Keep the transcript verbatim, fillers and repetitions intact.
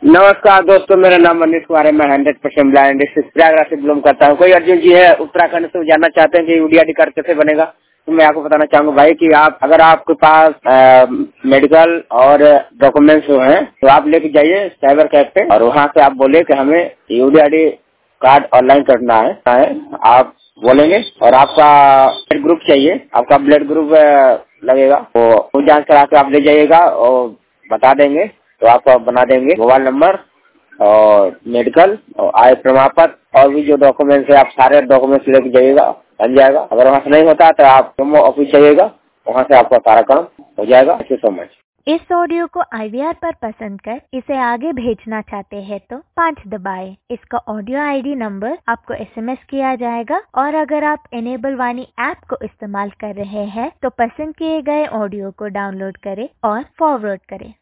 नमस्कार दोस्तों, मेरा नाम मनीष कुमार है। मैं हंड्रेड परसेंट ब्लाइंड प्रयागराज से बिलोंग करता हूँ। कोई अर्जुन जी है उत्तराखंड से जानना चाहते हैं कि यूडीआईडी कार्ड कैसे बनेगा, तो मैं आपको बताना चाहूंगा भाई कि आप अगर आपके पास आ, मेडिकल और डॉक्यूमेंट्स हैं तो आप लेके जाइए साइबर कैफ पे और वहाँ से आप बोले कि हमें यूडीआईडी कार्ड ऑनलाइन करना है, है आप बोलेंगे और आपका ब्लड ग्रुप चाहिए, आपका ब्लड ग्रुप लगेगा तो वो जांच करा के आप ले जाइएगा और बता देंगे तो आपको बना देंगे। मोबाइल नंबर और मेडिकल और आय प्रमाण पत्र और भी जो डॉक्यूमेंट्स है आप सारे डॉक्यूमेंट्स लेके जाइएगा, बन जाएगा। अगर वहाँ से नहीं होता तो आप ऑफिस जाइएगा, वहाँ से आपका सारा काम हो जाएगा। Thank you so much. इस ऑडियो को आईवीआर पर पसंद कर इसे आगे भेजना चाहते हैं तो पाँच दबाएं। इसका ऑडियो आईडी नंबर आपको एसएमएस किया जाएगा और अगर आप इनेबल वाणी ऐप को इस्तेमाल कर रहे हैं तो पसंद किए गए ऑडियो को डाउनलोड करें और फॉरवर्ड करें।